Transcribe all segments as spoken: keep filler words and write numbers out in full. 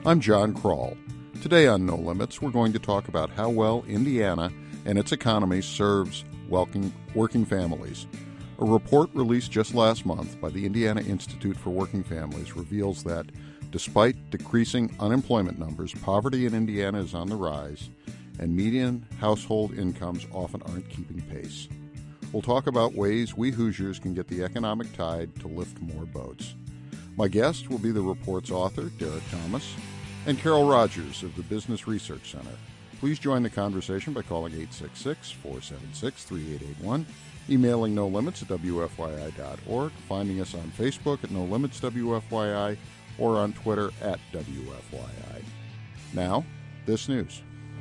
I'm John Kroll. Today on No Limits, we're going to talk about how well Indiana and its economy serves working, working families. A report released just last month by the Indiana Institute for Working Families reveals that despite decreasing unemployment numbers, poverty in Indiana is on the rise, and median household incomes often aren't keeping pace. We'll talk about ways we Hoosiers can get the economic tide to lift more boats. My guest will be the report's author, Derek Thomas, and Carol Rogers of the Business Research Center. Please join the conversation by calling eight six six, four seven six, three eight eight one, emailing no limits at w f y i dot org, finding us on Facebook at no limits w f y i, or on Twitter at W F Y I. Now, this news.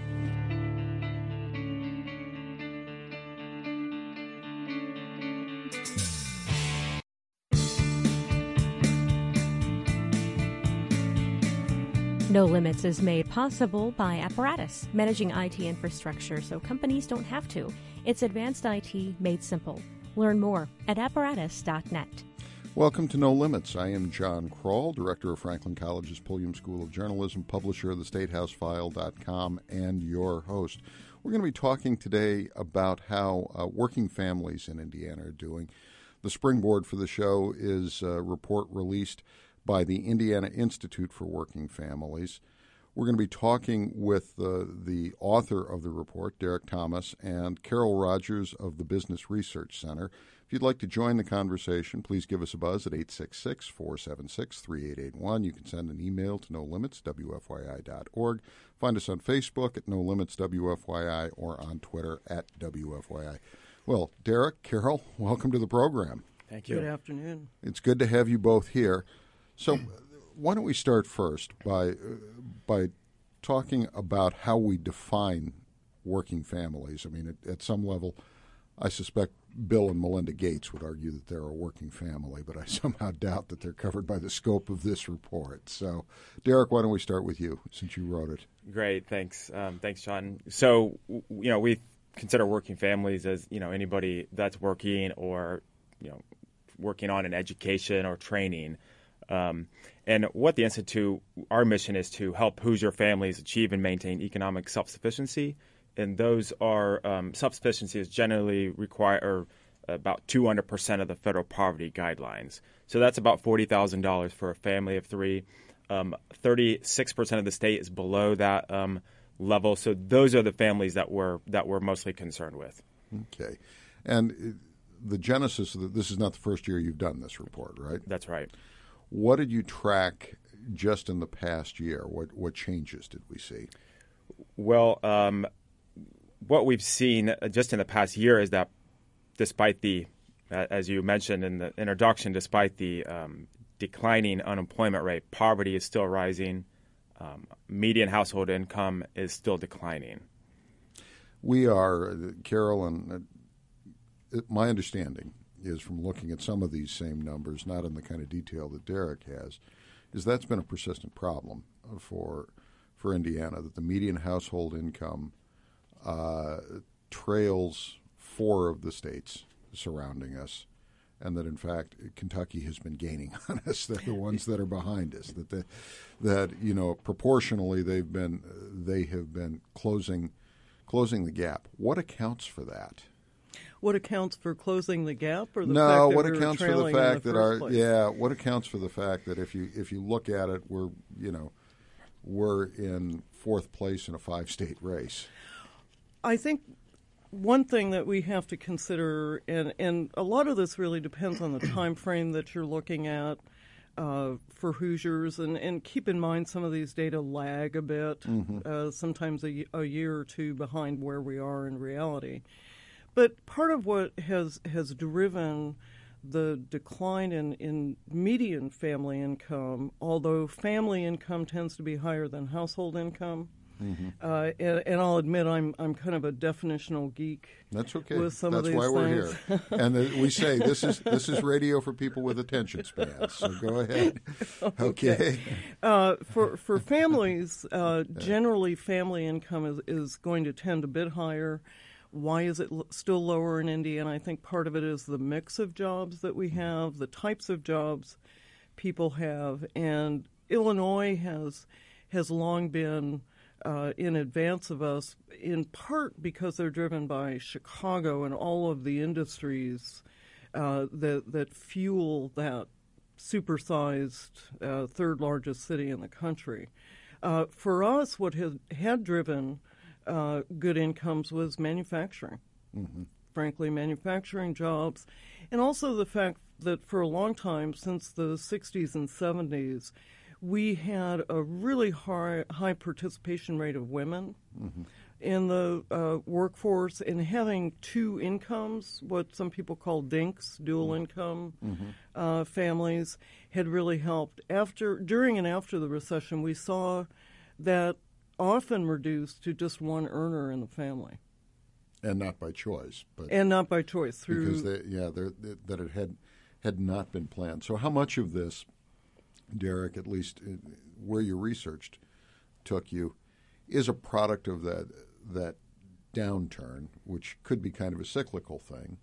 No Limits is made possible by Apparatus, managing I T infrastructure so companies don't have to. It's advanced I T made simple. Learn more at apparatus dot net. Welcome to No Limits. I am John Kroll, director of Franklin College's Pulliam School of Journalism, publisher of the state house file dot com, and your host. We're going to be talking today about how uh, working families in Indiana are doing. The springboard for the show is a report released by the Indiana Institute for Working Families. We're going to be talking with uh, the author of the report, Derek Thomas, and Carol Rogers of the Business Research Center. If you'd like to join the conversation, please give us a buzz at eight six six, four seven six, three eight eight one. You can send an email to no limits w f y i dot org. Find us on Facebook at no limits w f y i or on Twitter at W F Y I. Well, Derek, Carol, welcome to the program. Thank you. Good afternoon. It's good to have you both here. So why don't we start first by uh, by talking about how we define working families? I mean, at, at some level, I suspect Bill and Melinda Gates would argue that they're a working family, but I somehow doubt that they're covered by the scope of this report. So, Derek, why don't we start with you, since you wrote it? Great, thanks. Um, thanks, John. So, you know, we consider working families as, you know, anybody that's working or, you know, working on an education or training. Um, and what the Institute, our mission is to help Hoosier families achieve and maintain economic self-sufficiency. And those are, um, self-sufficiency is generally require about two hundred percent of the federal poverty guidelines. So that's about forty thousand dollars for a family of three. Um, thirty-six percent of the state is below that um, level. So those are the families that we're, that we're mostly concerned with. Okay. And the genesis of the, this is not the first year you've done this report, right? That's right. What did you track just in the past year? What what changes did we see? Well, um, what we've seen just in the past year is that despite the, uh, as you mentioned in the introduction, despite the um, declining unemployment rate, poverty is still rising. Um, median household income is still declining. We are, uh, Carol, and uh, my understanding is from looking at some of these same numbers, not in the kind of detail that Derek has, is that's been a persistent problem for for Indiana, that the median household income uh, trails four of the states surrounding us, and that, in fact, Kentucky has been gaining on us. They're the ones that are behind us, that, the, that you know, proportionally they've been, they have been closing, closing the gap. What accounts for that? What accounts for closing the gap, or the no? fact that What we accounts were for the trailing fact in the that first our place? yeah? What accounts for the fact that if you if you look at it, we're you know we're in fourth place in a five-state race. I think one thing that we have to consider, and and a lot of this really depends on the time frame that you're looking at uh, for Hoosiers, and, and keep in mind some of these data lag a bit, mm-hmm. uh, sometimes a, a year or two behind where we are in reality. But part of what has has driven the decline in, in median family income, although family income tends to be higher than household income, mm-hmm. uh, and, and I'll admit I'm I'm kind of a definitional geek. That's okay. With some That's of these why we're things. here. And the, we say this is this is radio for people with attention spans. So go ahead. Okay. okay. Uh, for for families, uh, generally family income is, is going to tend a bit higher. Why is it l- still lower in Indiana? I think part of it is the mix of jobs that we have, the types of jobs people have, and Illinois has has long been uh, in advance of us, in part because they're driven by Chicago and all of the industries uh, that that fuel that supersized uh, third largest city in the country. Uh, for us, what had, had driven uh, good incomes was manufacturing. Mm-hmm. Frankly, manufacturing jobs, and also the fact that for a long time, since the sixties and seventies, we had a really high, high participation rate of women mm-hmm. in the uh, workforce, and having two incomes, what some people call DINKs, dual mm-hmm. income mm-hmm. Uh, families, had really helped. After, during and after the recession, we saw that often reduced to just one earner in the family. And not by choice, but and not by choice through because they, yeah, they, that it had had not been planned. So, how much of this, Derek, at least where you researched took you, is a product of that that downturn, which could be kind of a cyclical thing,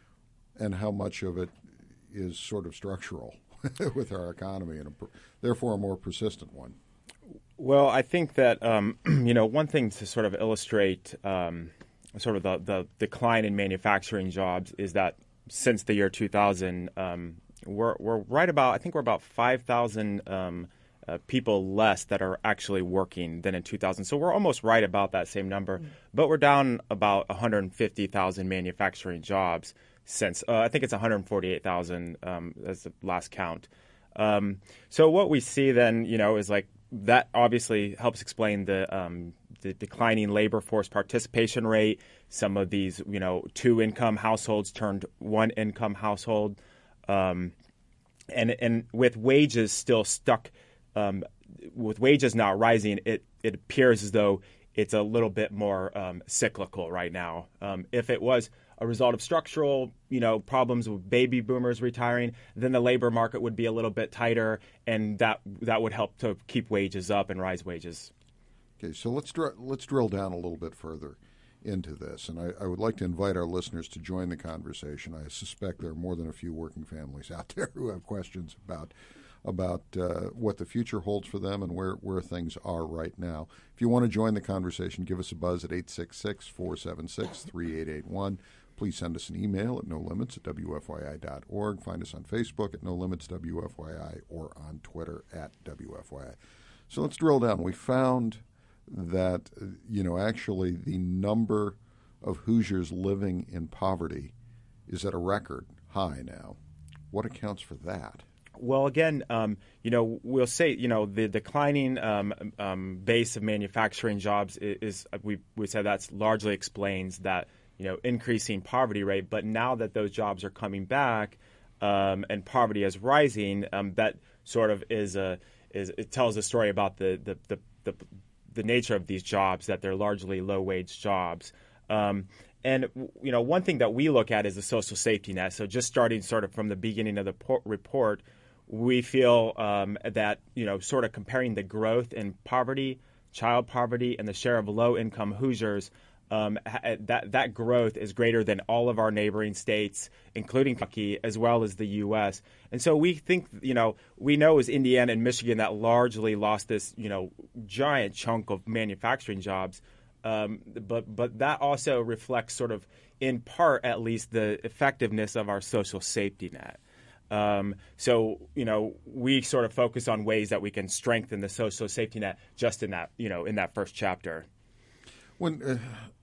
and how much of it is sort of structural with our economy and a, therefore a more persistent one? Well, I think that um, you know one thing to sort of illustrate. Um, sort of the, the decline in manufacturing jobs is that since the year two thousand, um, we're, we're right about, I think we're about five thousand um, uh, people less that are actually working than in two thousand. So we're almost right about that same number, mm-hmm. but we're down about one hundred fifty thousand manufacturing jobs since, uh, I think it's one hundred forty-eight thousand um, as the last count. Um, so what we see then, you know, is like that obviously helps explain the um, the declining labor force participation rate. Some of these, you know, two-income households turned one-income household, um, and and with wages still stuck, um, with wages not rising, it it appears as though it's a little bit more um, cyclical right now. Um, if it was a result of structural, you know, problems with baby boomers retiring, then the labor market would be a little bit tighter, and that that would help to keep wages up and rise wages. Okay, so let's dr- let's drill down a little bit further into this, and I, I would like to invite our listeners to join the conversation. I suspect there are more than a few working families out there who have questions about about uh, what the future holds for them and where, where things are right now. If you want to join the conversation, give us a buzz at eight six six, four seven six, three eight eight one. Please send us an email at no limits at w f y i dot org. Find us on Facebook at no limits w f y i or on Twitter at w f y i. So let's drill down. We found that, you know, actually the number of Hoosiers living in poverty is at a record high now. What accounts for that? Well, again, um, you know, we'll say, you know, the declining um, um, base of manufacturing jobs is, is we we said that's largely explains that, you know, increasing poverty rate. But now that those jobs are coming back um, and poverty is rising, um, that sort of is a is it tells a story about the the the, the the nature of these jobs, that they're largely low-wage jobs. Um, and, you know, one thing that we look at is the social safety net. So just starting sort of from the beginning of the por- report, we feel um, that, you know, sort of comparing the growth in poverty, child poverty, and the share of low-income Hoosiers, um, that that growth is greater than all of our neighboring states, including Kentucky, as well as the U S. And so we think, you know, we know as Indiana and Michigan that largely lost this, you know, giant chunk of manufacturing jobs. Um, but but that also reflects sort of, in part at least, the effectiveness of our social safety net. Um, so, you know, we sort of focus on ways that we can strengthen the social safety net just in that, you know, in that first chapter. When, uh,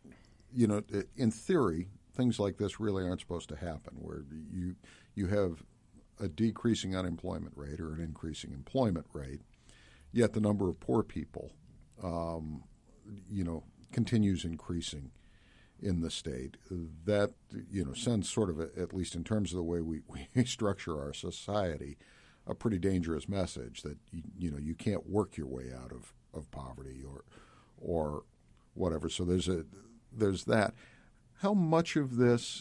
you know, in theory, things like this really aren't supposed to happen, where you you have a decreasing unemployment rate or an increasing employment rate, yet the number of poor people, um, you know, continues increasing in the state. That, you know, sends sort of, a, at least in terms of the way we, we structure our society, a pretty dangerous message that, you, you know, you can't work your way out of, of poverty or or whatever. So there's a there's that. How much of this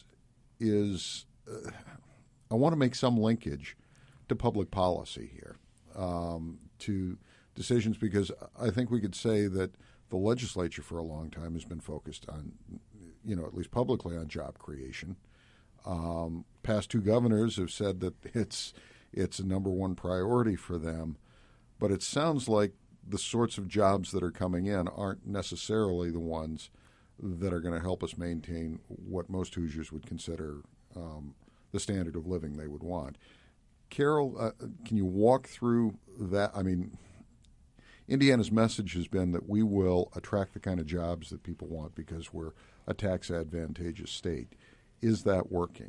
is uh, I want to make some linkage to public policy here, um, to decisions, because I think we could say that the legislature for a long time has been focused on, you know, at least publicly, on job creation. Um, past two governors have said that it's it's a number one priority for them, but it sounds like the sorts of jobs that are coming in aren't necessarily the ones that are going to help us maintain what most Hoosiers would consider um, the standard of living they would want. Carol, uh, can you walk through that? I mean, Indiana's message has been that we will attract the kind of jobs that people want because we're a tax-advantageous state. Is that working?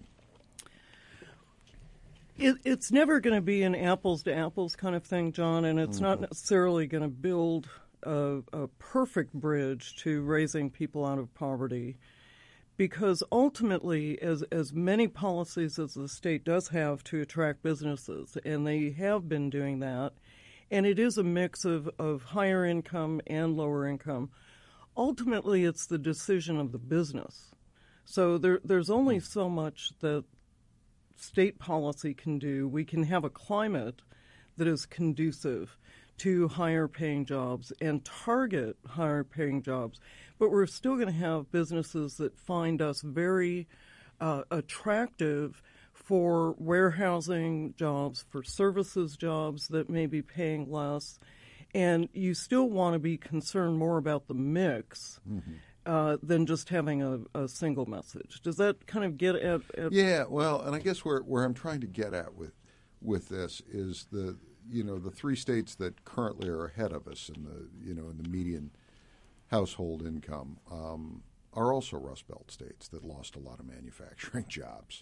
It, it's never going to be an apples-to-apples kind of thing, John, and it's mm-hmm. not necessarily going to build a, a perfect bridge to raising people out of poverty, because ultimately, as, as many policies as the state does have to attract businesses, and they have been doing that, and it is a mix of, of higher income and lower income, ultimately it's the decision of the business. So there, there's only so much that state policy can do. We can have a climate that is conducive to higher paying jobs and target higher paying jobs, but we're still going to have businesses that find us very uh, attractive for warehousing jobs, for services jobs that may be paying less, and you still want to be concerned more about the mix mm-hmm. uh, than just having a, a single message. Does that kind of get at, at? Yeah, well, and I guess where where I'm trying to get at with with this is the you know the three states that currently are ahead of us in the you know in the median household income um, are also Rust Belt states that lost a lot of manufacturing jobs.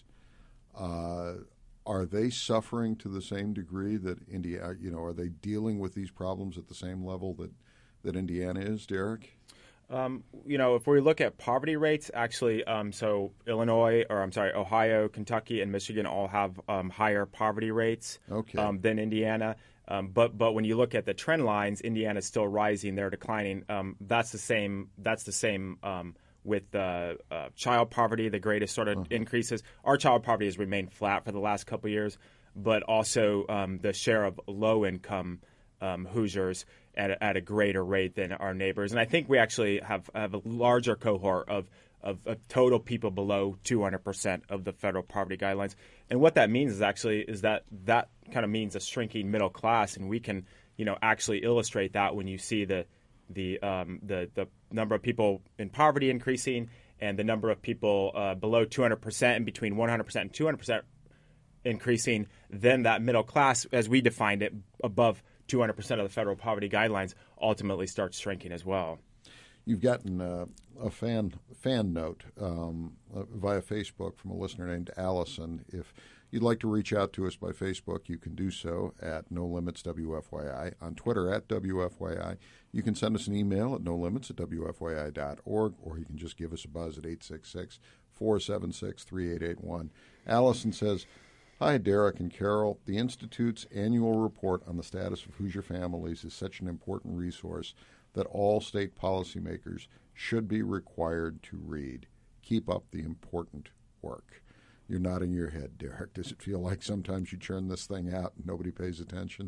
Uh, are they suffering to the same degree that India? You know, are they dealing with these problems at the same level that, that Indiana is, Derek? Um, you know, if we look at poverty rates, actually, um, so Illinois, or I'm sorry, Ohio, Kentucky, and Michigan all have um, higher poverty rates okay. um, than Indiana. Um, but but when you look at the trend lines, Indiana's still rising; they're declining. Um, that's the same. That's the same. Um, with uh, uh, child poverty, the greatest sort of uh-huh. increases. Our child poverty has remained flat for the last couple of years, but also um, the share of low-income um, Hoosiers at a, at a greater rate than our neighbors. And I think we actually have, have a larger cohort of, of, of total people below two hundred percent of the federal poverty guidelines. And what that means is actually is that that kind of means a shrinking middle class, and we can you know actually illustrate that when you see the the um, the the number of people in poverty increasing and the number of people uh, below two hundred percent and between one hundred percent and two hundred percent increasing, then that middle class, as we defined it, above two hundred percent of the federal poverty guidelines, ultimately starts shrinking as well. You've gotten uh, a fan fan note um, uh, via Facebook from a listener named Allison. If you'd like to reach out to us by Facebook, you can do so at No Limits W F Y I, on Twitter at W F Y I. You can send us an email at no limits at W F Y I dot org, or you can just give us a buzz at eight six six, four seven six, three eight eight one. Allison says, "Hi, Derek and Carol. The Institute's annual report on the status of Hoosier families is such an important resource that all state policymakers should be required to read. Keep up the important work." You're nodding your head, Derek. Does it feel like sometimes you churn this thing out and nobody pays attention?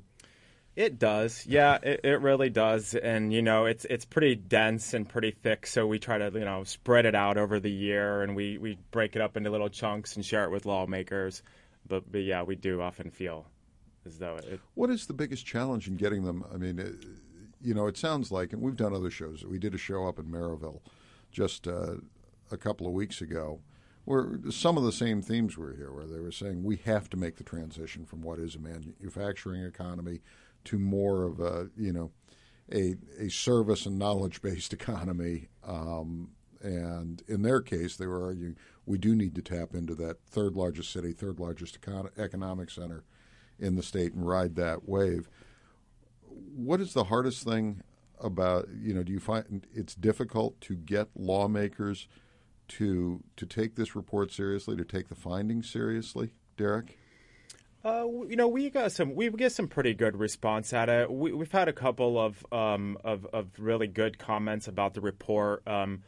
It does. Yeah, it, it really does. And, you know, it's it's pretty dense and pretty thick, so we try to, you know, spread it out over the year, and we, we break it up into little chunks and share it with lawmakers. But, but yeah, we do often feel as though it... What is the biggest challenge in getting them? I mean, it, you know, it sounds like, and we've done other shows. We did a show up in Maryville just uh, a couple of weeks ago where some of the same themes were here, where they were saying we have to make the transition from what is a manufacturing economy to more of a, you know, a, a service and knowledge-based economy. Um, and in their case, they were arguing we do need to tap into that third largest city, third largest econ- economic center in the state and ride that wave. What is the hardest thing about, you know, do you find it's difficult to get lawmakers to to take this report seriously, to take the findings seriously, Derek? Uh, you know, we got some. We get some pretty good response at it. We, we've had a couple of um, of of really good comments about the report. Um,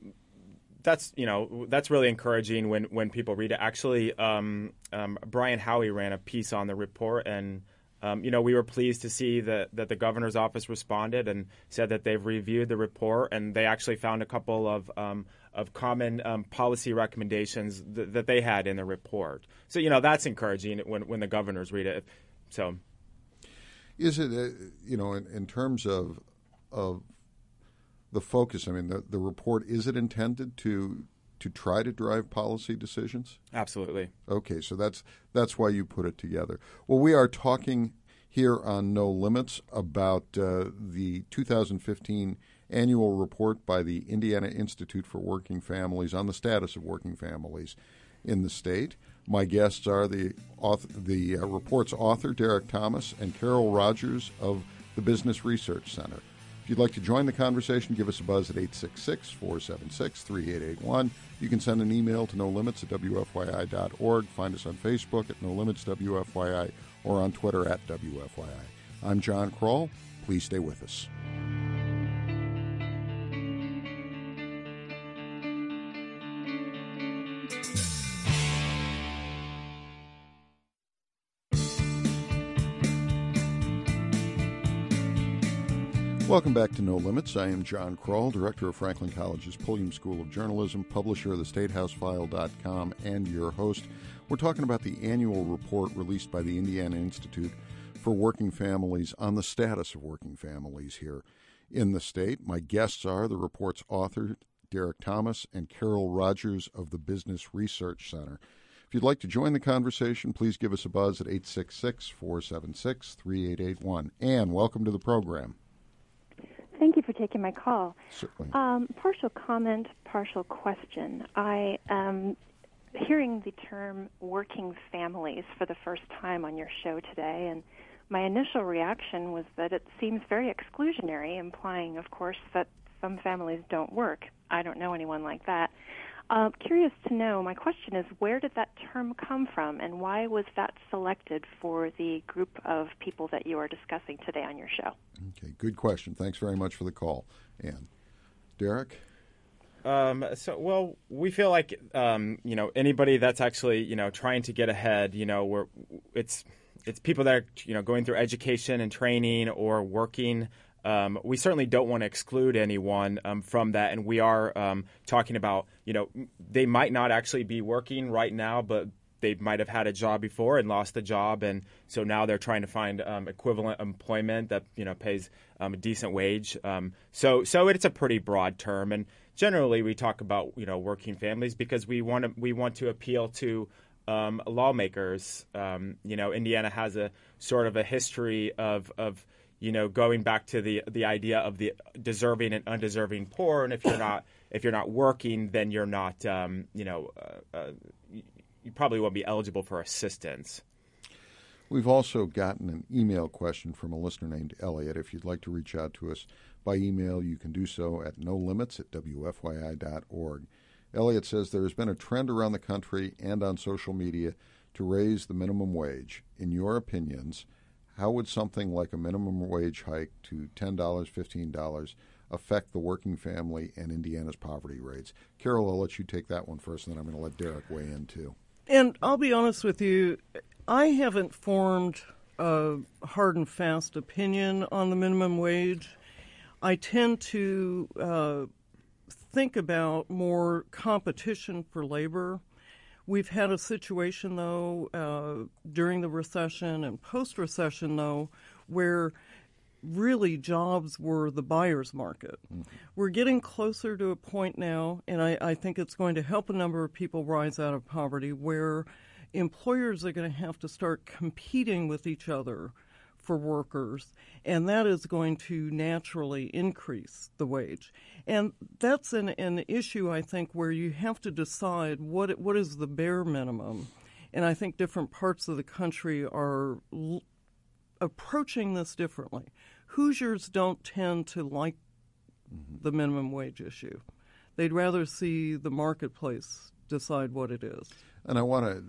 that's you know that's really encouraging when, when people read it. Actually, um, um, Brian Howey ran a piece on the report, and um, you know we were pleased to see that that the governor's office responded and said that they've reviewed the report, and they actually found a couple of um, of common um, policy recommendations th- that they had in the report. So, you know, that's encouraging when, when the governors read it. So, Is it, uh, you know, in, in terms of of the focus, I mean, the, the report, is it intended to to try to drive policy decisions? Absolutely. Okay, so that's that's why you put it together. Well, we are talking here on No Limits about uh, the two thousand fifteen annual report by the Indiana Institute for Working Families on the status of working families in the state. My guests are the author, the uh, report's author, Derek Thomas, and Carol Rogers of the Business Research Center. If you'd like to join the conversation, give us a buzz at eight six six, four seven six, three eight eight one. You can send an email to no limits at w f y i dot org. Find us on Facebook at no limits w f y i or on Twitter at W F Y I. I'm John Kroll. Please stay with us. Welcome back to No Limits. I am John Kroll, director of Franklin College's Pulliam School of Journalism, publisher of the state house file dot com, and your host. We're talking about the annual report released by the Indiana Institute for Working Families on the status of working families here in the state. My guests are the report's author, Derek Thomas, and Carol Rogers of the Business Research Center. If you'd like to join the conversation, please give us a buzz at eight six six, four seven six, three eight eight one. Ann, welcome to the program. Thank you for taking my call. Certainly. Um, partial comment, partial question. I am hearing the term working families for the first time on your show today, and my initial reaction was that it seems very exclusionary, implying, of course, that some families don't work. I don't know anyone like that. Uh, curious to know, my question is, where did that term come from, and why was that selected for the group of people that you are discussing today on your show? Okay, good question. Thanks very much for the call. And Derek? Um, so, well, we feel like, um, you know, anybody that's actually, you know, trying to get ahead, you know, we're, it's it's people that are, you know, going through education and training or working. Um, we certainly don't want to exclude anyone um, from that, and we are um, talking about, you know, they might not actually be working right now, but they might have had a job before and lost the job, and so now they're trying to find um, equivalent employment that, you know, pays um, a decent wage. Um, so, so it's a pretty broad term, and generally we talk about, you know, working families because we want to we want to appeal to um, lawmakers. Um, you know, Indiana has a sort of a history of of you know, going back to the the idea of the deserving and undeserving poor, and if you're not if you're not working, then you're not, um, you know, uh, uh, you, you probably won't be eligible for assistance. We've also gotten an email question from a listener named Elliot. If you'd like to reach out to us by email, you can do so at no limits at w f y i dot org. Elliot says there has been a trend around the country and on social media to raise the minimum wage. In your opinions, how would something like a minimum wage hike to ten dollars, fifteen dollars affect the working family and Indiana's poverty rates? Carol, I'll let you take that one first, and then I'm going to let Derek weigh in, too. And I'll be honest with you, I haven't formed a hard and fast opinion on the minimum wage. I tend to uh, think about more competition for labor. We've had a situation, though, uh, during the recession and post-recession, though, where really jobs were the buyer's market. Mm-hmm. We're getting closer to a point now, and I, I think it's going to help a number of people rise out of poverty, where employers are going to have to start competing with each other for workers, and that is going to naturally increase the wage. And that's an, an issue, I think, where you have to decide what what is the bare minimum. And I think different parts of the country are l- approaching this differently. Hoosiers don't tend to like mm-hmm. the minimum wage issue. They'd rather see the marketplace decide what it is. And I want to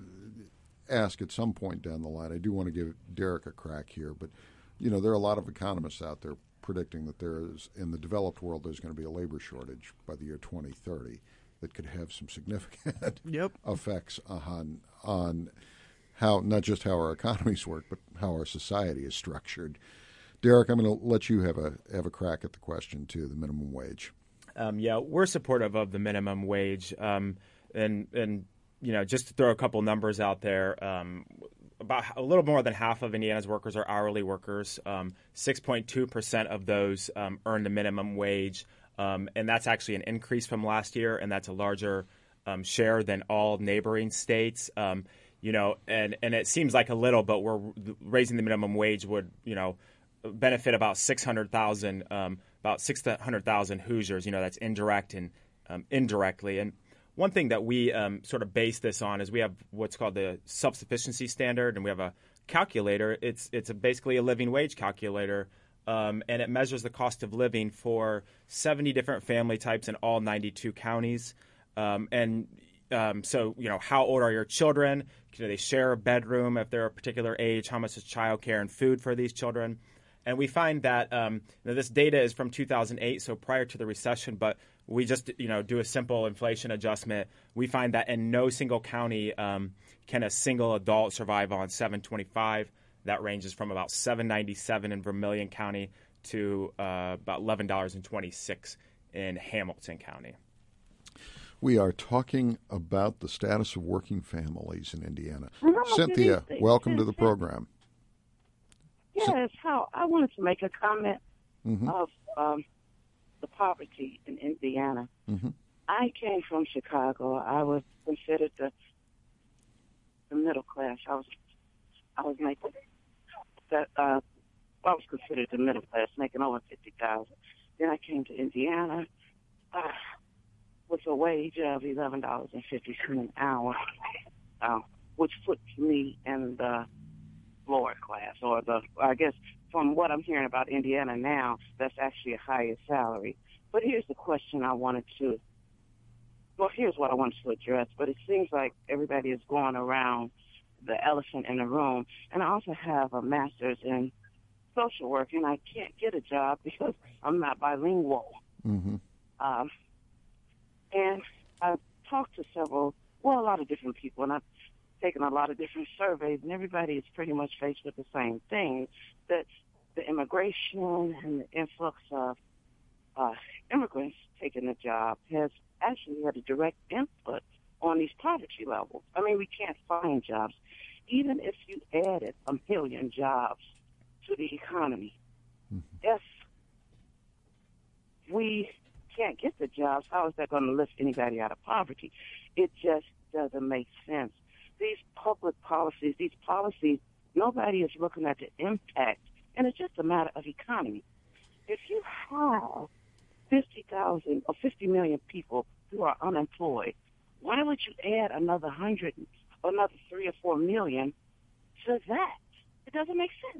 ask at some point down the line, I do want to give Derek a crack here, but, you know, there are a lot of economists out there predicting that there is, in the developed world, there's going to be a labor shortage by the year twenty thirty that could have some significant yep. effects on on how, not just how our economies work, but how our society is structured. Derek, I'm going to let you have a have a crack at the question, too, the minimum wage. Um, yeah, we're supportive of the minimum wage. Um, and, and, you know, just to throw a couple numbers out there, um, about a little more than half of Indiana's workers are hourly workers. Um, six point two percent of those um, earn the minimum wage, um, and that's actually an increase from last year, and that's a larger um, share than all neighboring states. Um, you know, and, and it seems like a little, but we're raising the minimum wage would, you know, benefit about six hundred thousand, um, about six hundred thousand Hoosiers. You know, that's indirect and um, indirectly. And one thing that we um, sort of base this on is we have what's called the self-sufficiency standard, and we have a calculator. It's it's a basically a living wage calculator, um, and it measures the cost of living for seventy different family types in all ninety-two counties. Um, and um, so, you know, how old are your children? Do they share a bedroom if they're a particular age? How much is childcare and food for these children? And we find that um, you know, this data is from two thousand eight, so prior to the recession, but we just you know do a simple inflation adjustment. We find that in no single county um, can a single adult survive on seven twenty-five. That ranges from about seven ninety-seven in Vermilion County to uh, about eleven dollars and twenty-six cents in Hamilton County. We are talking about the status of working families in Indiana. Cynthia, welcome to the program. Yes, how I wanted to make a comment mm-hmm. of um, the poverty in Indiana. Mm-hmm. I came from Chicago. I was considered the the middle class. I was I was making that uh, I was considered the middle class, making over fifty thousand. Then I came to Indiana uh, with a wage of eleven dollars and fifty cents an hour, uh, which puts me in the lower class, or the, I guess from what I'm hearing about Indiana now, that's actually a higher salary. But here's the question I wanted to, well, here's what I wanted to address, but it seems like everybody is going around the elephant in the room. And I also have a master's in social work, and I can't get a job because I'm not bilingual. Mm-hmm. Um, and I've talked to several, well, a lot of different people, and I've taken a lot of different surveys, and everybody is pretty much faced with the same thing, that the immigration and the influx of uh, immigrants taking the job has actually had a direct input on these poverty levels. I mean, we can't find jobs. Even if you added a million jobs to the economy, mm-hmm. if we can't get the jobs, how is that going to lift anybody out of poverty? It just doesn't make sense. These public policies, these policies, nobody is looking at the impact, and it's just a matter of economy. If you have fifty thousand or fifty million people who are unemployed, why would you add another hundred, or another three or four million to that? It doesn't make sense.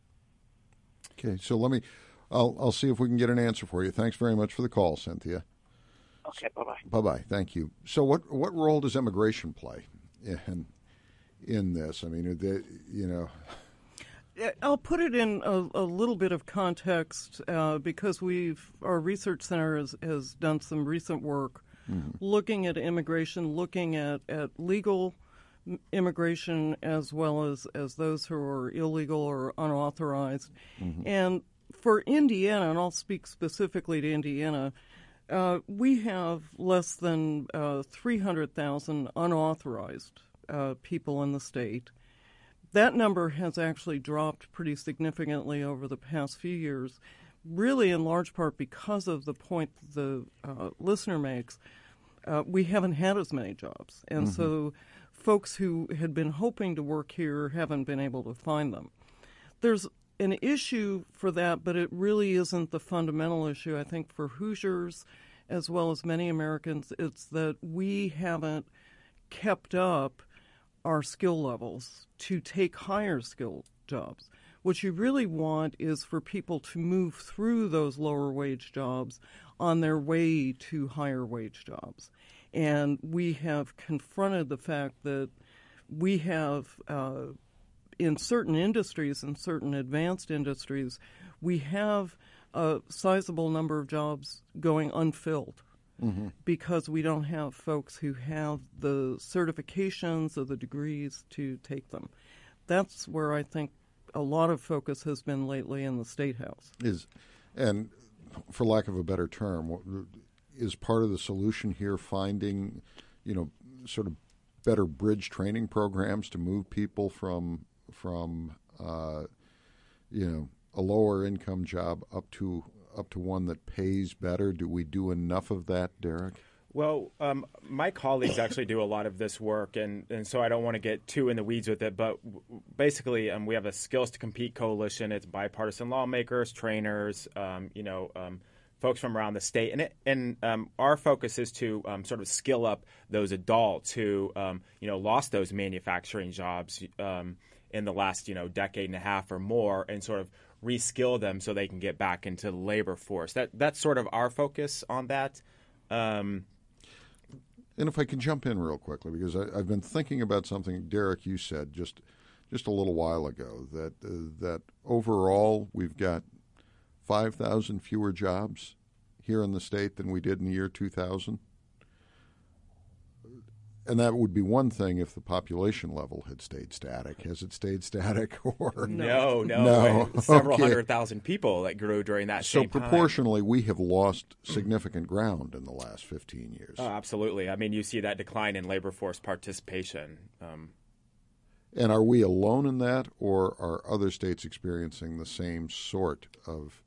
Okay, so let me, I'll, I'll see if we can get an answer for you. Thanks very much for the call, Cynthia. Okay, bye-bye. Bye-bye, thank you. So what, what role does immigration play in, in this? I mean, they, you know... I'll put it in a, a little bit of context uh, because we've our research center has, has done some recent work mm-hmm. looking at immigration, looking at, at legal immigration as well as, as those who are illegal or unauthorized. Mm-hmm. And for Indiana, and I'll speak specifically to Indiana, uh, we have less than uh, three hundred thousand unauthorized uh, people in the state. That number has actually dropped pretty significantly over the past few years, really in large part because of the point the uh, listener makes. Uh, we haven't had as many jobs, and mm-hmm. so folks who had been hoping to work here haven't been able to find them. There's an issue for that, but it really isn't the fundamental issue. I think for Hoosiers, as well as many Americans, it's that we haven't kept up our skill levels to take higher skill jobs. What you really want is for people to move through those lower wage jobs on their way to higher wage jobs. And we have confronted the fact that we have, uh, in certain industries, in certain advanced industries, we have a sizable number of jobs going unfilled. Mm-hmm. Because we don't have folks who have the certifications or the degrees to take them. That's where I think a lot of focus has been lately in the State House. Is, and for lack of a better term, is part of the solution here finding, you know, sort of better bridge training programs to move people from from uh, you know a lower income job up to up to one that pays better? Do we do enough of that, Derek? Well, um, my colleagues actually do a lot of this work, and, and so I don't want to get too in the weeds with it. But w- basically, um, we have a Skills to Compete coalition. It's bipartisan lawmakers, trainers, um, you know, um, folks from around the state, and it, and um, our focus is to um, sort of skill up those adults who um, you know lost those manufacturing jobs um, in the last you know decade and a half or more, and sort of reskill them so they can get back into the labor force. That that's sort of our focus on that. Um, And if I can jump in real quickly, because I, I've been thinking about something, Derek, you said just just a little while ago, that uh, that overall we've got five thousand fewer jobs here in the state than we did in the year two thousand. And that would be one thing if the population level had stayed static. Has it stayed static? Or no, no, no. several Okay. hundred thousand people that grew during that So same time. proportionally, we have lost significant ground in the last fifteen years. Oh, absolutely. I mean, you see that decline in labor force participation. Um, And are we alone in that, or are other states experiencing the same sort of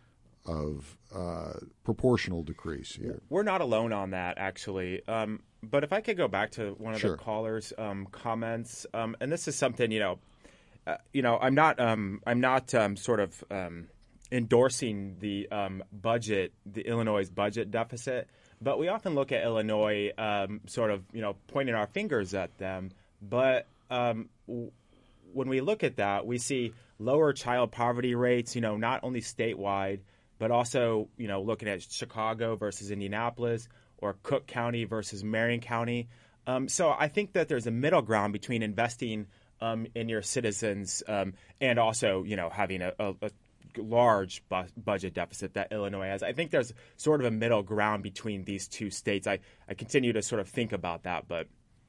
of uh, proportional decrease here? We're not alone on that, actually. Um, but if I could go back to one of Sure. the callers' um, comments, um, and this is something, you know, uh, you know, I'm not, um, I'm not um, sort of um, endorsing the um, budget, the Illinois' budget deficit, but we often look at Illinois, um, sort of, you know, pointing our fingers at them. But um, w- when we look at that, we see lower child poverty rates, you know, not only statewide, but also, you know, looking at Chicago versus Indianapolis or Cook County versus Marion County. Um, so I think that there's a middle ground between investing um, in your citizens um, and also, you know, having a, a, a large bu- budget deficit that Illinois has. I think there's sort of a middle ground between these two states. I, I continue to sort of think about that, but.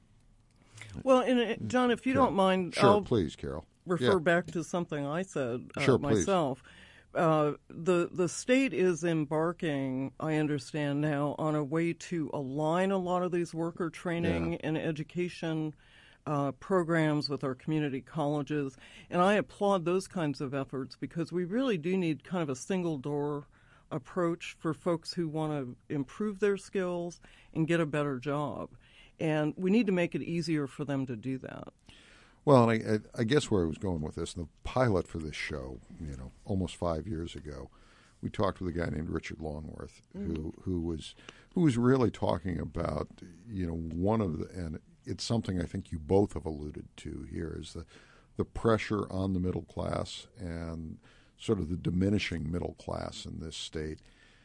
Well, and uh, John, if you Sure. don't mind, Sure, I'll please, Carol. refer Yeah. back to something I said uh, Sure, please. myself. Uh, the the state is embarking, I understand now, on a way to align a lot of these worker training Yeah. and education uh, programs with our community colleges, and I applaud those kinds of efforts because we really do need kind of a single door approach for folks who want to improve their skills and get a better job, and we need to make it easier for them to do that. Well, and I, I guess where I was going with this, the pilot for this show, you know, almost five years ago, we talked with a guy named Richard Longworth, who who was who was really talking about, you know, one of the, and it's something I think you both have alluded to here, is the the pressure on the middle class and sort of the diminishing middle class in this state.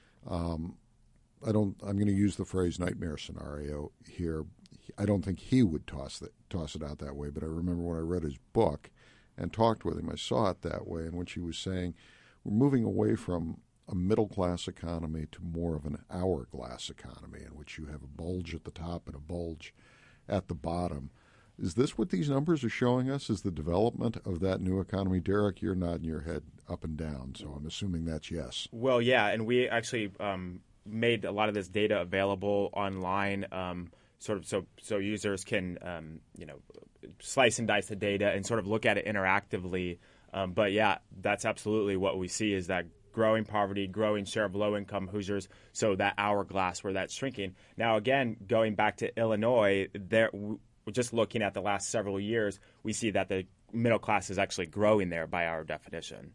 Um, I don't. I'm going to use the phrase nightmare scenario here. I don't think he would toss that toss it out that way, but I remember when I read his book and talked with him, I saw it that way, in which he was saying we're moving away from a middle-class economy to more of an hourglass economy, in which you have a bulge at the top and a bulge at the bottom. Is this what these numbers are showing us, is the development of that new economy? Derek, you're nodding your head up and down, so I'm assuming that's yes. Well, yeah, and we actually um, made a lot of this data available online, um, sort of so so users can um, you know slice and dice the data and sort of look at it interactively. Um, but yeah, that's absolutely what we see, is that growing poverty, growing share of low-income Hoosiers, so that hourglass where that's shrinking. Now, again, going back to Illinois, there we're just looking at the last several years, we see that the middle class is actually growing there by our definition.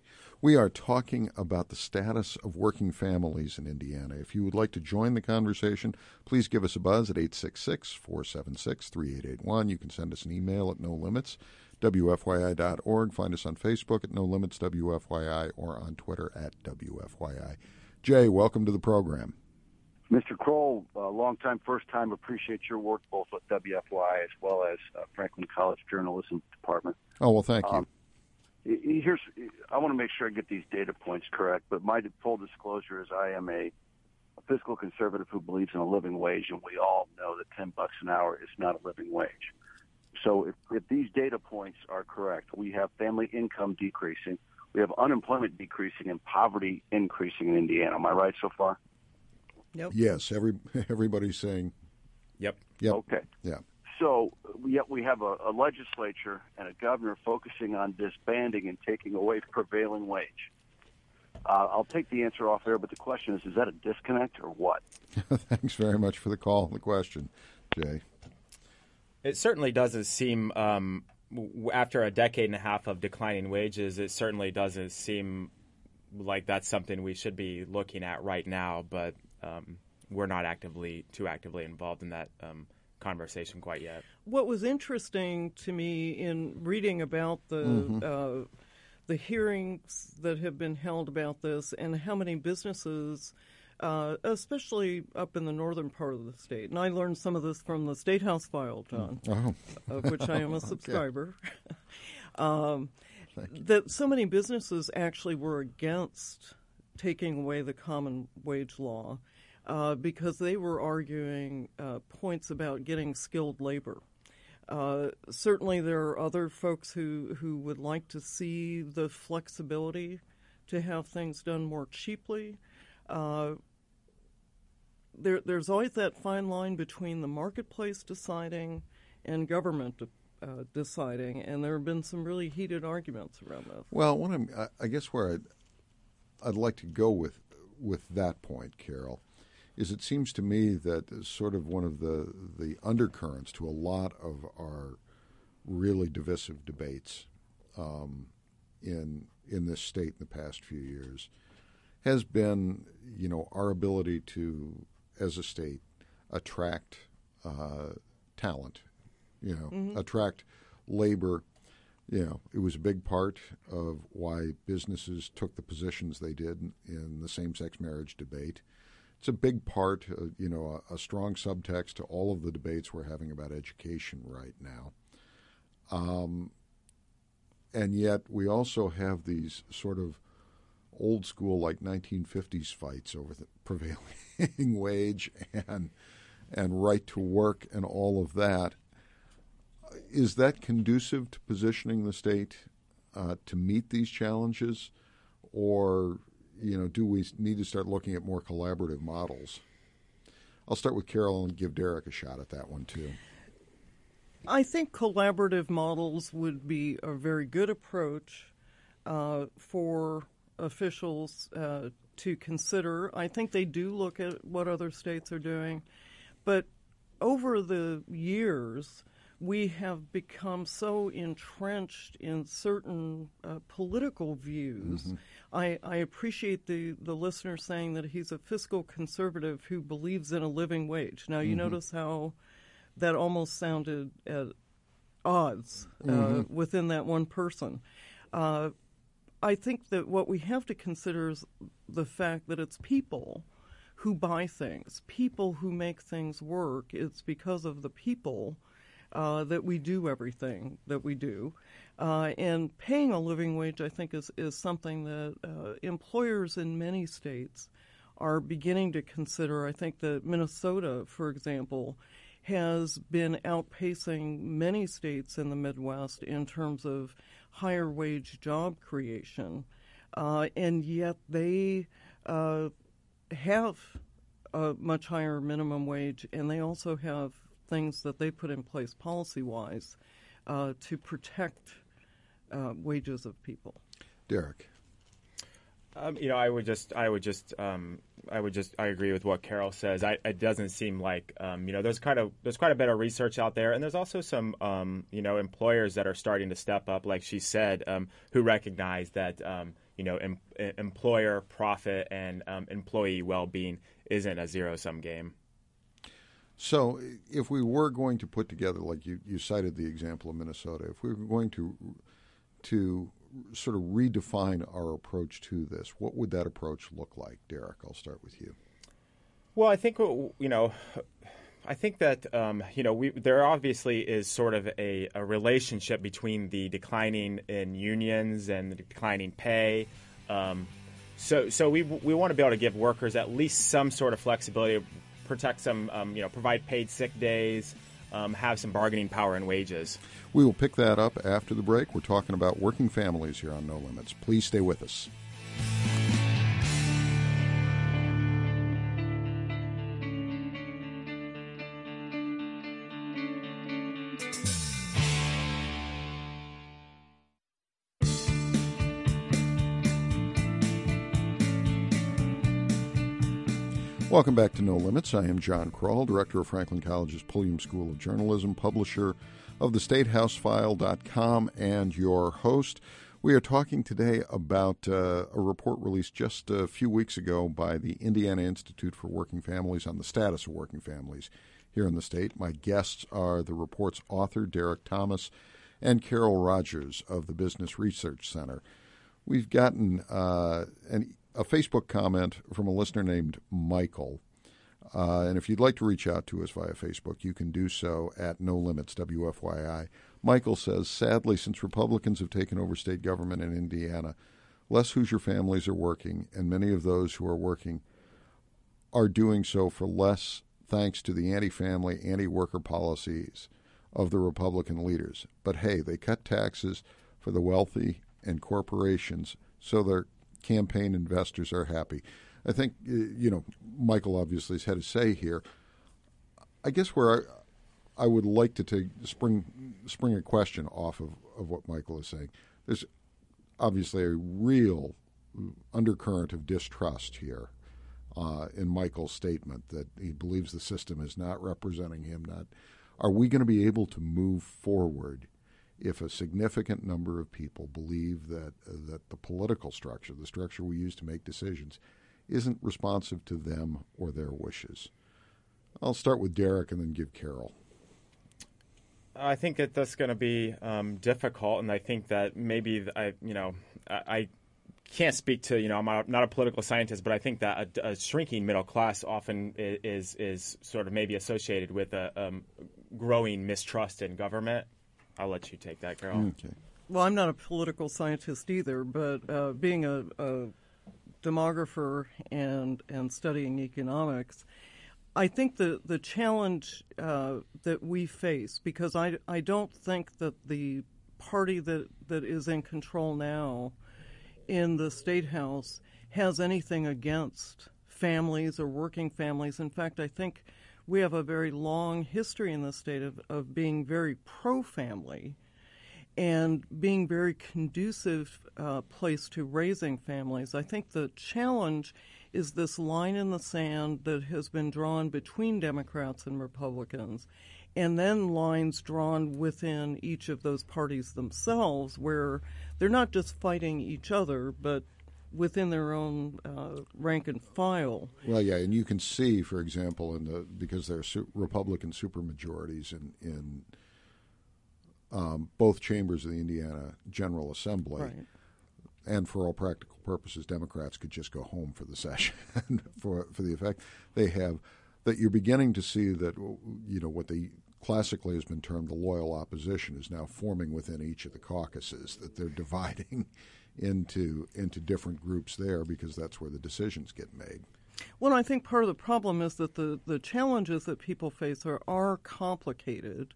We are talking about the status of working families in Indiana. If you would like to join the conversation, please give us a buzz at eight six six, four seven six, three eight eight one. You can send us an email at no limits W F Y I dot org. Find us on Facebook at No Limits W F Y I or on Twitter at W F Y I. Jay, welcome to the program. Mister Kroll, uh, long-time, first-time, appreciate your work both with W F Y I as well as uh, Franklin College Journalism Department. Oh, well, thank you. Um, here's, I want to make sure I get these data points correct, but my full disclosure is I am a, a fiscal conservative who believes in a living wage, and we all know that ten bucks an hour is not a living wage. So if, if these data points are correct, we have family income decreasing, we have unemployment decreasing, and poverty increasing in Indiana. Am I right so far? Yep. Yes, every everybody's saying Yep. yep. Okay. Yeah. so yet we have a, a legislature and a governor focusing on disbanding and taking away prevailing wage. Uh, I'll take the answer off air, but the question is, is that a disconnect or what? Thanks very much for the call and the question, Jay. It certainly doesn't seem, um, w- after a decade and a half of declining wages, it certainly doesn't seem like that's something we should be looking at right now, but um, we're not actively, too actively involved in that um, conversation quite yet. What was interesting to me in reading about the mm-hmm. uh, the hearings that have been held about this and how many businesses, uh, especially up in the northern part of the state, and I learned some of this from the State House file, John, oh. of which I am a subscriber, um, that so many businesses actually were against taking away the common wage law uh, because they were arguing uh, points about getting skilled labor. Uh, certainly there are other folks who, who would like to see the flexibility to have things done more cheaply. Uh, there, there's always that fine line between the marketplace deciding and government uh, deciding, and there have been some really heated arguments around this. Well, what I'm, I guess where I'd, I'd like to go with with that point, Carol, is it seems to me that sort of one of the, the undercurrents to a lot of our really divisive debates um, in in this state in the past few years has been, you know, our ability to, as a state, attract uh, talent, you know, mm-hmm. attract labor. You know, it was a big part of why businesses took the positions they did in, in the same-sex marriage debate. It's a big part, uh, you know, a, a strong subtext to all of the debates we're having about education right now. Um, and yet we also have these sort of old school, like nineteen fifties fights over the prevailing wage and and right to work and all of that. Is that conducive to positioning the state uh, to meet these challenges, or you know, do we need to start looking at more collaborative models? I'll start with Carol and give Derek a shot at that one, too. I think collaborative models would be a very good approach uh, for officials uh, to consider. I think they do look at what other states are doing. But over the years, we have become so entrenched in certain uh, political views. Mm-hmm. I, I appreciate the, the listener saying that he's a fiscal conservative who believes in a living wage. Now, you mm-hmm. notice how that almost sounded at odds uh, mm-hmm. within that one person. Uh, I think that what we have to consider is the fact that it's people who buy things, people who make things work. It's because of the people Uh, that we do everything that we do. Uh, and paying a living wage, I think, is, is something that uh, employers in many states are beginning to consider. I think that Minnesota, for example, has been outpacing many states in the Midwest in terms of higher wage job creation. Uh, and yet they uh, have a much higher minimum wage, and they also have things that they put in place policy-wise uh, to protect uh, wages of people. Derek, um, you know, I would just, I would just, um, I would just, I agree with what Carol says. I, it doesn't seem like, um, you know, there's kind of, there's quite a bit of research out there, and there's also some, um, you know, employers that are starting to step up, like she said, um, who recognize that, um, you know, em- employer profit and um, employee well-being isn't a zero-sum game. So if we were going to put together, like you, you cited the example of Minnesota, if we were going to to sort of redefine our approach to this, what would that approach look like? Derek, I'll start with you. Well, I think, you know, I think that, um, you know, we, there obviously is sort of a, a relationship between the declining in unions and the declining pay. Um, so so we we want to be able to give workers at least some sort of flexibility, protect some, um, you know, provide paid sick days, um, have some bargaining power in wages. We will pick that up after the break. We're talking about working families here on No Limits. Please stay with us. Welcome back to No Limits. I am John Kroll, director of Franklin College's Pulliam School of Journalism, publisher of the State House File dot com, and your host. We are talking today about uh, a report released just a few weeks ago by the Indiana Institute for Working Families on the status of working families here in the state. My guests are the report's author, Derek Thomas, and Carol Rogers of the Business Research Center. We've gotten uh, an a Facebook comment from a listener named Michael. Uh, and if you'd like to reach out to us via Facebook, you can do so at No Limits, W F Y I. Michael says, sadly, since Republicans have taken over state government in Indiana, less Hoosier families are working, and many of those who are working are doing so for less thanks to the anti-family, anti-worker policies of the Republican leaders. But hey, they cut taxes for the wealthy and corporations, so they're campaign investors are happy. I think, you know, Michael obviously has had a say here. I guess where I, I would like to take spring spring a question off of, of what Michael is saying. There's obviously a real undercurrent of distrust here uh, in Michael's statement that he believes the system is not representing him. Not, are we going to be able to move forward if a significant number of people believe that uh, that the political structure, the structure we use to make decisions, isn't responsive to them or their wishes? I'll start with Derek and then give Carol. I think that that's going to be um, difficult, and I think that maybe I, you know, I, I can't speak to, you know, I'm not a political scientist, but I think that a, a shrinking middle class often is is sort of maybe associated with a um, growing mistrust in government. I'll let you take that, Carol. Okay. Well, I'm not a political scientist either, but uh, being a, a demographer and and studying economics, I think the the challenge uh, that we face, because I, I don't think that the party that, that is in control now in the State House has anything against families or working families. In fact, I think we have a very long history in the state of, of being very pro-family and being very conducive uh, place to raising families. I think the challenge is this line in the sand that has been drawn between Democrats and Republicans, and then lines drawn within each of those parties themselves, where they're not just fighting each other, but within their own uh, rank and file. Well, yeah, and you can see, for example, in the because there are su- Republican supermajorities in in um, both chambers of the Indiana General Assembly, Right. and for all practical purposes, Democrats could just go home for the session for for the effect they have. That you're beginning to see that, you know, what they classically has been termed the loyal opposition is now forming within each of the caucuses, that they're dividing into into different groups there because that's where the decisions get made. Well, I think part of the problem is that the, the challenges that people face are, are complicated,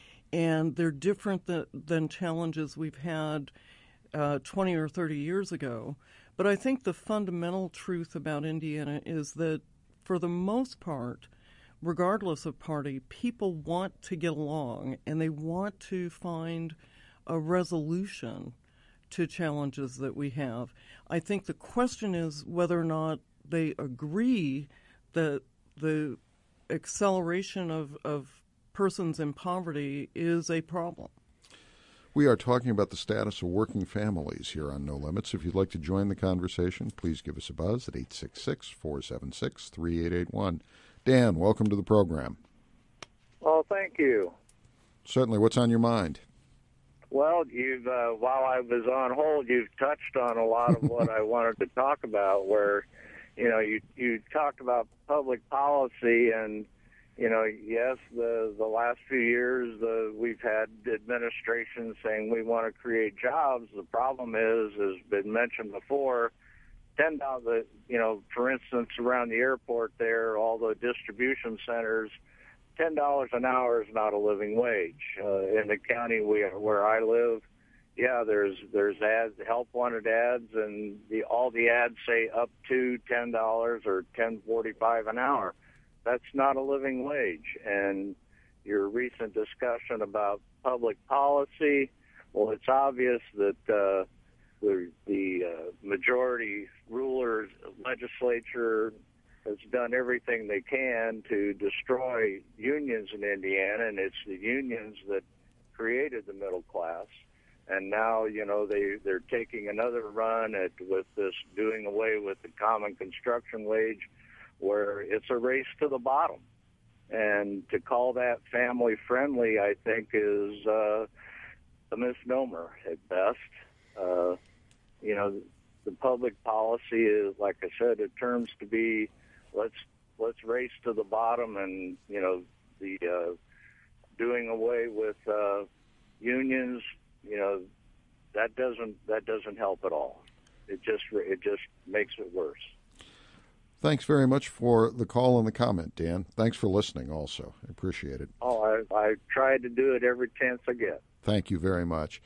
and they're different than, than challenges we've had uh, twenty or thirty years ago. But I think the fundamental truth about Indiana is that, for the most part, regardless of party, people want to get along, and they want to find a resolution to challenges that we have. I think the question is whether or not they agree that the acceleration of, of persons in poverty is a problem. We are talking about the status of working families here on No Limits. If you'd like to join the conversation, please give us a buzz at eight six six, four seven six, three eight eight one. Dan, welcome to the program. Well, thank you. Certainly. What's on your mind? Well, you've uh, while I was on hold, you've touched on a lot of what I wanted to talk about. Where, you know, you you talked about public policy, and you know, yes, the the last few years uh, we've had administrations saying we want to create jobs. The problem is, has been mentioned before, ten dollars. You know, for instance, around the airport there, all the distribution centers. Ten dollars an hour is not a living wage. Uh, in the county we, where I live, yeah, there's there's ads, help wanted ads, and the all the ads say up to ten dollars or ten forty five an hour. That's not a living wage. And your recent discussion about public policy, well, it's obvious that uh, the the uh, majority rulers, legislature, has done everything they can to destroy unions in Indiana, and it's the unions that created the middle class. And now, you know, they, they're taking another run at with this doing away with the common construction wage, where it's a race to the bottom. And to call that family-friendly, I think, is uh, a misnomer at best. Uh, you know, the public policy is, like I said, it turns to be let's let's race to the bottom, and you know the uh, doing away with uh, unions. You know that doesn't that doesn't help at all. It just it just makes it worse. Thanks very much for the call and the comment, Dan. Thanks for listening also. I appreciate it. Oh, I, I try to do it every chance I get. Thank you very much.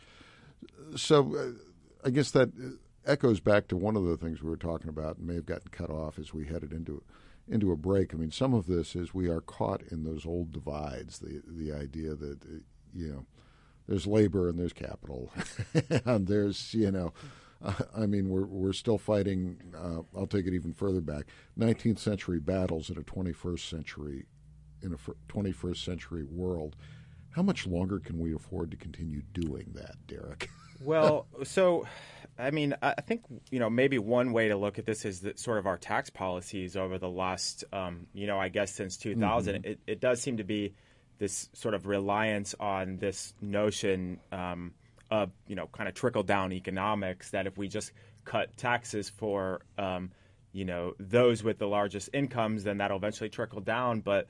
So uh, I guess that echoes back to one of the things we were talking about and may have gotten cut off as we headed into into a break. I mean, some of this is we are caught in those old divides, the the idea that, uh, you know, there's labor and there's capital, and there's, you know, uh, I mean, we're we're still fighting, uh, I'll take it even further back, nineteenth century battles in a twenty-first century, in a twenty-first century world. How much longer can we afford to continue doing that, Derek? Well, so, I mean, I think, you know, maybe one way to look at this is that sort of our tax policies over the last, um, you know, I guess since two thousand, mm-hmm. it, it does seem to be this sort of reliance on this notion um, of, you know, kind of trickle-down economics, that if we just cut taxes for, um, you know, those with the largest incomes, then that'll eventually trickle down. But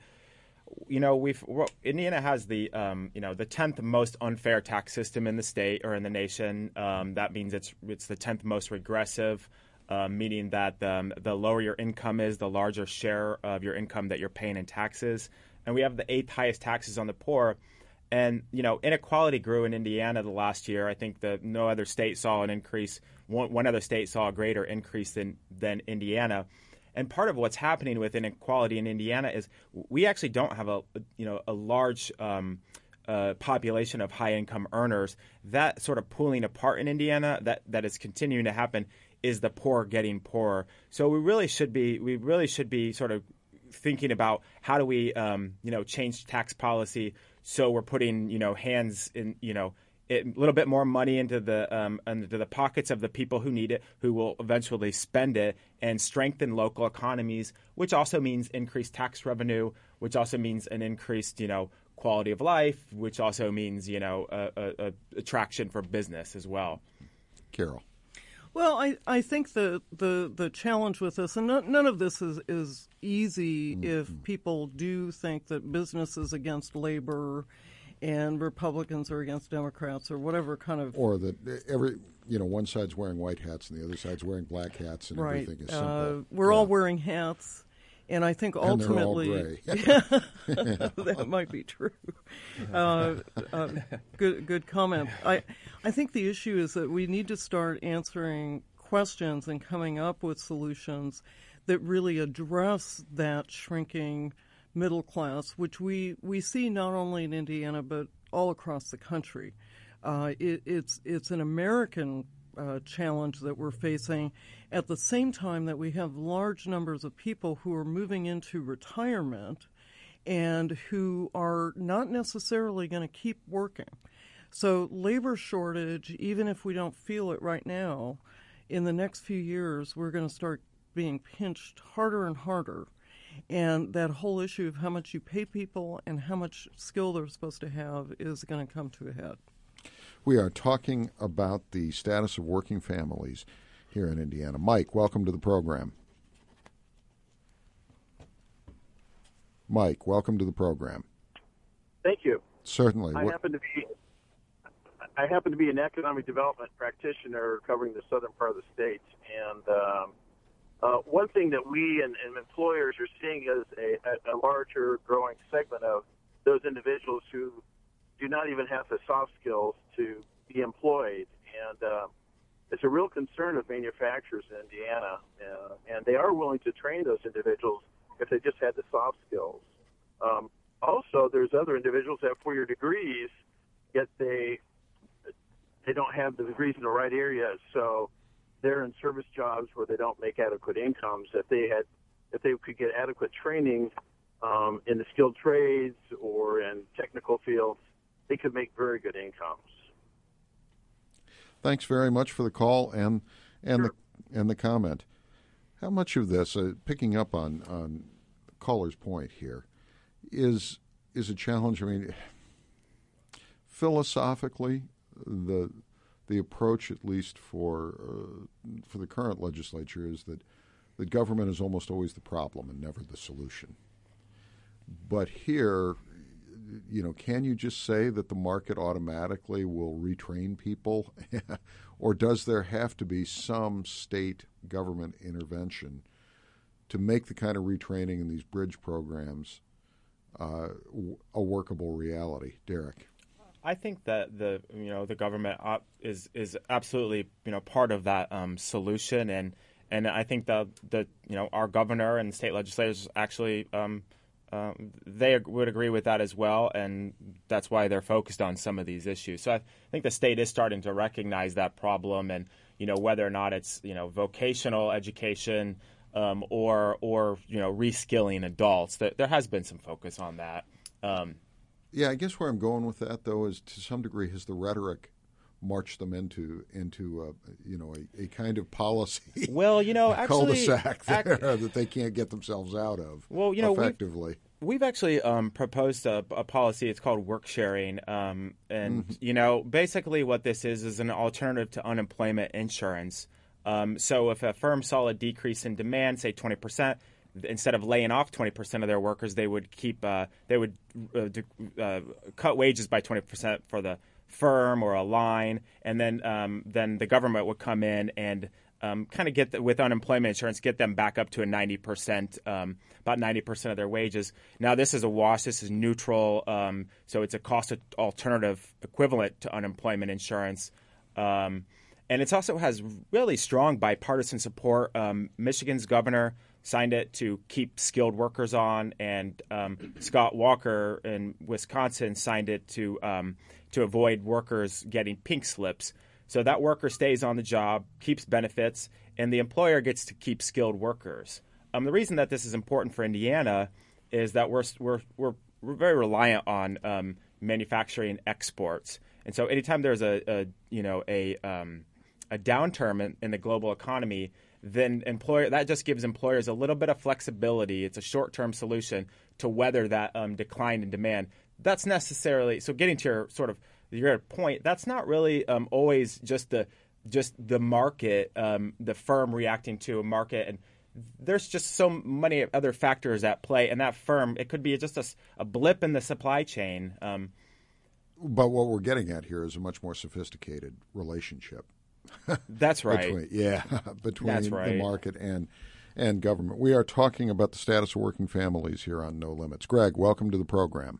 you know, we've Indiana has the um, you know the tenth most unfair tax system in the state or in the nation. Um, that means it's it's the tenth most regressive, uh, meaning that the the lower your income is, the larger share of your income that you're paying in taxes. And we have the eighth highest taxes on the poor. And you know, inequality grew in Indiana the last year. I think that no other state saw an increase. One, one other state saw a greater increase than than Indiana. And part of what's happening with inequality in Indiana is we actually don't have a you know a large um, uh, population of high income earners. That sort of pooling apart in Indiana that, that is continuing to happen is the poor getting poorer. So we really should be we really should be sort of thinking about how do we um, you know change tax policy so we're putting you know hands in you know. a little bit more money into the um, into the pockets of the people who need it, who will eventually spend it, and strengthen local economies, which also means increased tax revenue, which also means an increased, you know, quality of life, which also means, you know, a, a, a attraction for business as well. Carol. Well, I, I think the, the, the challenge with this, and no, none of this is, is easy mm-hmm. if people do think that business is against labor and Republicans are against Democrats or whatever kind of... Or that every, you know, one side's wearing white hats and the other side's wearing black hats and right. everything is simple. Uh, we're yeah. all wearing hats, and I think ultimately... And they're all gray. That might be true. Uh, uh, good good comment. I, I think the issue is that we need to start answering questions and coming up with solutions that really address that shrinking middle class, which we, we see not only in Indiana but all across the country. Uh, it, it's it's an American uh, challenge that we're facing at the same time that we have large numbers of people who are moving into retirement and who are not necessarily going to keep working. So labor shortage, even if we don't feel it right now, in the next few years we're going to start being pinched harder and harder. And that whole issue of how much you pay people and how much skill they're supposed to have is going to come to a head. We are talking about the status of working families here in Indiana. Mike, welcome to the program. Mike, welcome to the program. Thank you. Certainly. I happen to be I happen to be an economic development practitioner covering the southern part of the state, and um, Uh, one thing that we and, and employers are seeing is a, a, a larger growing segment of those individuals who do not even have the soft skills to be employed. And uh, it's a real concern of manufacturers in Indiana. Uh, and they are willing to train those individuals if they just had the soft skills. Um, also, there's other individuals that have four-year degrees, yet they they don't have the degrees in the right areas. So they're in service jobs where they don't make adequate incomes. If they had if they could get adequate training um, in the skilled trades or in technical fields, they could make very good incomes. Thanks very much for the call and and Sure. the and the comment. How much of this, uh, picking up on on the caller's point here, is is a challenge? I mean, philosophically, the the approach, at least for uh, for the current legislature, is that that government is almost always the problem and never the solution. But here, you know, can you just say that the market automatically will retrain people? Or does there have to be some state government intervention to make the kind of retraining in these bridge programs uh, a workable reality? Derek? I think that the you know the government op- is is absolutely you know part of that um, solution, and and I think that the you know our governor and the state legislators actually um, uh, they would agree with that as well, and that's why they're focused on some of these issues. So I think the state is starting to recognize that problem, and you know whether or not it's you know vocational education um, or or you know reskilling adults, that there has been some focus on that. Um, Yeah, I guess where I'm going with that, though, is to some degree has the rhetoric marched them into into a, you know a, a kind of policy. Well, you know, actually, cul-de-sac there act, that they can't get themselves out of. Well, you know, effectively, we've, we've actually um, proposed a, a policy. It's called work sharing, um, and mm-hmm. you know, basically what this is is an alternative to unemployment insurance. Um, so if a firm saw a decrease in demand, say twenty percent. Instead of laying off twenty percent of their workers, they would keep uh, they would uh, uh, cut wages by twenty percent for the firm or a line, and then um, then the government would come in and um, kind of get the, with unemployment insurance, get them back up to a ninety percent, um, about ninety percent of their wages. Now this is a wash. This is neutral, um, so it's a cost alternative equivalent to unemployment insurance. Um, and it also has really strong bipartisan support. Um, Michigan's governor signed it to keep skilled workers on, and um, Scott Walker in Wisconsin signed it to um, to avoid workers getting pink slips. So that worker stays on the job, keeps benefits, and the employer gets to keep skilled workers. Um, the reason that this is important for Indiana is that we're we're we're, we're very reliant on um, manufacturing exports, and so anytime there's a, a you know a um, a downturn in, in the global economy, then employer that just gives employers a little bit of flexibility. It's a short-term solution to weather that um, decline in demand. That's necessarily so. Getting to your sort of your point, that's not really um, always just the just the market, um, the firm reacting to a market, and there's just so many other factors at play. And that firm, it could be just a, a blip in the supply chain. Um, but what we're getting at here is a much more sophisticated relationship. That's right. Between, yeah, between That's right. the market and and government. We are talking about the status of working families here on No Limits. Greg, welcome to the program.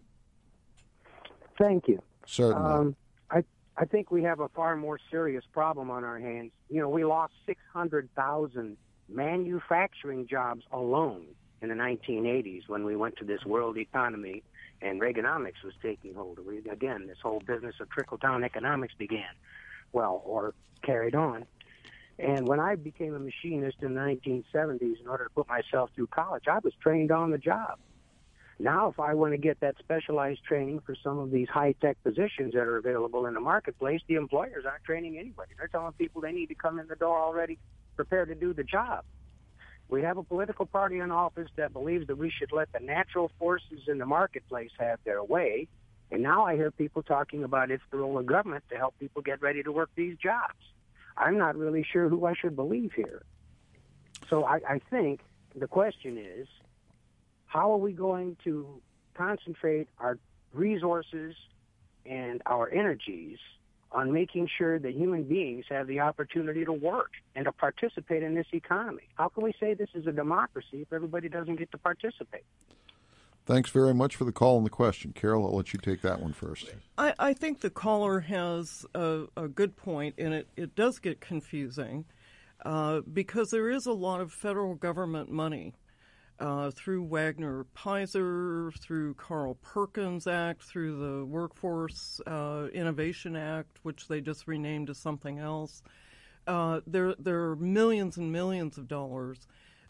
Thank you. Certainly. Um, I I think we have a far more serious problem on our hands. You know, we lost six hundred thousand manufacturing jobs alone in the nineteen eighties when we went to this world economy and Reaganomics was taking hold. We, again, this whole business of trickle-down economics began. Well, or carried on. And when I became a machinist in the nineteen seventies, in order to put myself through college, I was trained on the job. Now, if I want to get that specialized training for some of these high-tech positions that are available in the marketplace, the employers aren't training anybody. They're telling people they need to come in the door already prepared to do the job. We have a political party in office that believes that we should let the natural forces in the marketplace have their way. And now I hear people talking about it's the role of government to help people get ready to work these jobs. I'm not really sure who I should believe here. So I, I think the question is, how are we going to concentrate our resources and our energies on making sure that human beings have the opportunity to work and to participate in this economy? How can we say this is a democracy if everybody doesn't get to participate? Thanks very much for the call and the question. Carol, I'll let you take that one first. I, I think the caller has a, a good point, and it, it does get confusing uh, because there is a lot of federal government money uh, through Wagner-Pfizer, through Carl Perkins Act, through the Workforce uh, Innovation Act, which they just renamed to something else. Uh, there, there are millions and millions of dollars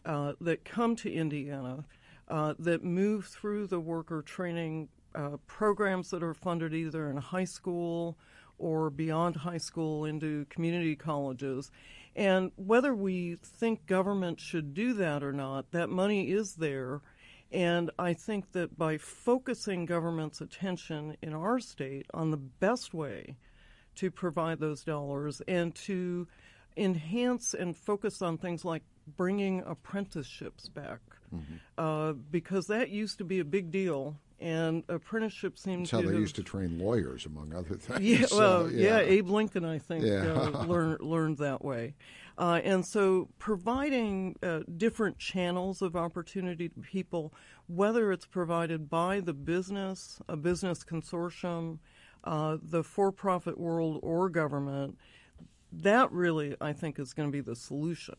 uh, that come to Indiana uh, that move through the worker training uh, programs that are funded either in high school or beyond high school into community colleges. And whether we think government should do that or not, that money is there. And I think that by focusing government's attention in our state on the best way to provide those dollars and to enhance and focus on things like bringing apprenticeships back, mm-hmm. uh, because that used to be a big deal. And apprenticeships seem That's to how they have, used to train lawyers, among other things. Yeah, well, so, yeah. yeah, Abe Lincoln, I think, yeah. uh, learned learned that way. Uh, and so providing uh, different channels of opportunity to people, whether it's provided by the business, a business consortium, uh, the for-profit world, or government, that really, I think, is going to be the solution.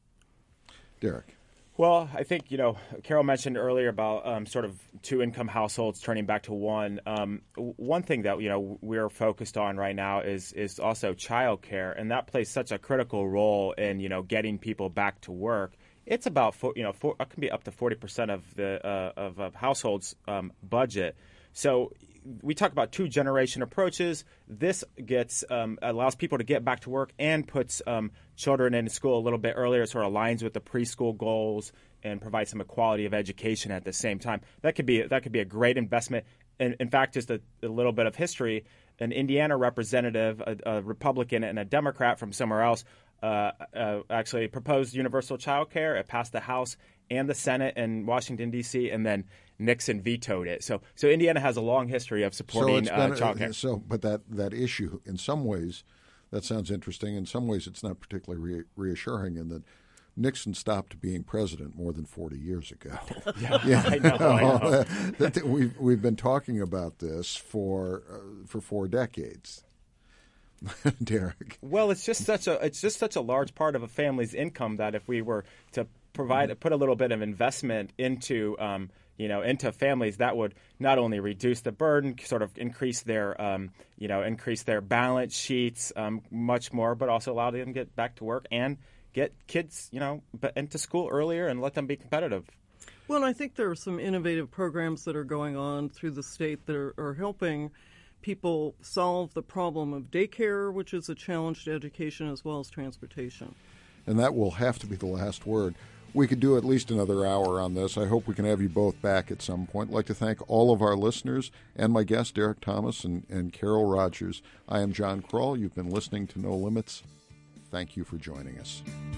Derek. Well, I think, you know, Carol mentioned earlier about um, sort of two-income households turning back to one. Um, one thing that, you know, we're focused on right now is is also childcare, and that plays such a critical role in, you know, getting people back to work. It's about, you know, four, it can be up to forty percent of the uh, of a household's um, budget. So we talk about two-generation approaches. This gets um, allows people to get back to work and puts um, children in school a little bit earlier. It sort of aligns with the preschool goals and provides some equality of education at the same time. That could be that could be a great investment. And in fact, just a, a little bit of history: an Indiana representative, a, a Republican, and a Democrat from somewhere else uh, uh, actually proposed universal child care. It passed the House and the Senate in Washington, D C, and then Nixon vetoed it. So, so Indiana has a long history of supporting so uh, child care. So, but that, that issue, in some ways, that sounds interesting. In some ways, it's not particularly re- reassuring in that Nixon stopped being president more than forty years ago. yeah, yeah, I know. I know. that, that we've we've been talking about this for uh, for four decades. Derek. Well, it's just such a it's just such a large part of a family's income that if we were to provide put a little bit of investment into um, you know into families, that would not only reduce the burden, sort of increase their um, you know increase their balance sheets um, much more, but also allow them to get back to work and get kids you know into school earlier and let them be competitive. Well, I think there are some innovative programs that are going on through the state that are, are helping people solve the problem of daycare, which is a challenge to education, as well as transportation. And that will have to be the last word. We could do at least another hour on this. I hope we can have you both back at some point. I'd like to thank all of our listeners and my guests, Derek Thomas and, and Carol Rogers. I am John Kroll. You've been listening to No Limits. Thank you for joining us.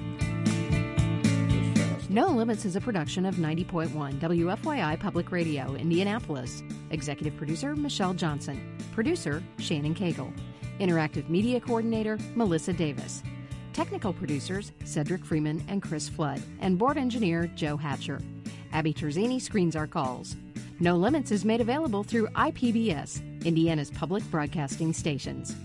No Limits is a production of ninety point one W F Y I Public Radio, Indianapolis. Executive producer, Michelle Johnson. Producer, Shannon Cagle. Interactive media coordinator, Melissa Davis. Technical producers, Cedric Freeman and Chris Flood. And board engineer, Joe Hatcher. Abby Terzini screens our calls. No Limits is made available through I P B S, Indiana's public broadcasting stations.